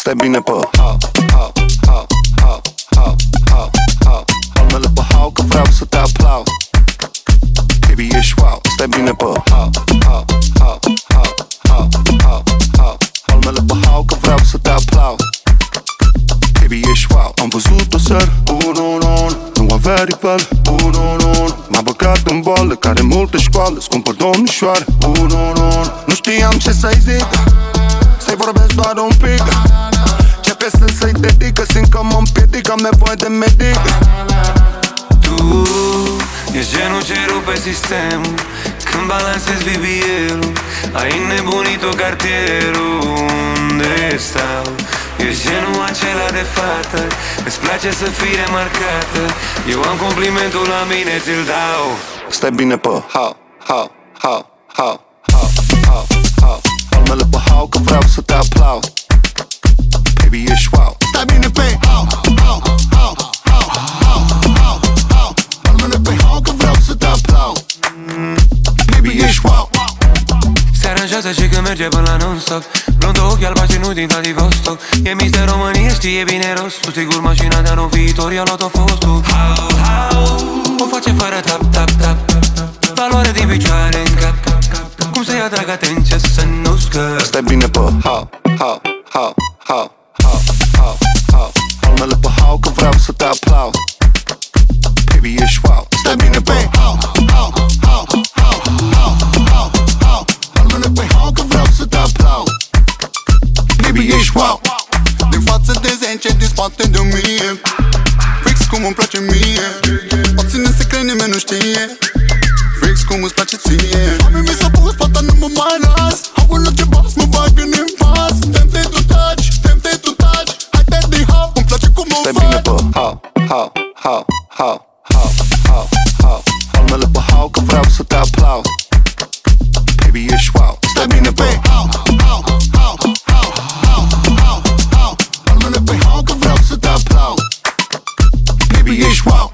Stai bine pe hau, hau, hau, hau, hau, hau, hau. Palmele pe hau că vreau să te aplaud. Baby, ești wow. Stai bine pe hau, hau, hau, hau, hau, hau, hau. Palmele pe hau că vreau să te aplaud. Baby, ești wow. Am văzut o seară, nu avea rival, m-a băgat în boală, care multă școală, scumpă domnișoară, nu știam ce să-i zic, să-i vorbesc doar un pic. Ce piesă să-i dedică, simt că mă împiedic, am nevoie de medic. Tu ești genul ce rupe sistemul când balansezi BBL-ul. Ai înnebunit-o cartierul unde stau. Ești genul acela de fată, îți place să fii remarcată. Eu am complimentul la mine, ți-l dau. Stai bine pe hau, hau, hau, hau, hau, hau, hau. Palmele pe hau că vreau să te aplaud. Baby, ești wow. Stai bine pe hau, hau, hau, hau, hau, hau, hau. Palmele pe hau că vreau să te aplaud. Baby, ești wow. Se aranjează și când merge până la non-stop. Blondă, ochi albaștri, nu din Vladivostok. E Mister România, știe bine rostul. Sigur mașina de anul viitor i-a luat-o fostul. How, how, o face fără tap, tap, tap. Valoare din picioare în cap. Cum să-i atrag atenția să nu scăp. Stai bine pe hau, hau, hau, hau, hau, hau, hau. Palmele pe hau că vreau să te aplaud. Baby, ești wow. Stai bine pe hau, hau, hau, hau, hau, hau, hau. Palmele pe hau că vreau să te aplaud. Baby, ești wow. Din față de 10, din spate de 1000. Fix cum îmi place mie. O ține secret, nimeni nu știe. Fix cum îți place ție. Mami mi s-a pus, pata nu mă mai las. Hau în loc ce bas, mă bag în impas. Tempted to touch, tempted to touch. Haide de hau, îmi place cum o faci. Stai bine pe hau, hau, hau, hau, hau, hau, hau. Palmele pe hau că vreau să te aplaud. Baby, ești wow. Stai bine pe hau, hau, hau, hau, hau, hau, hau. Palmele pe hau că vreau să te aplaud. Baby, ești wow.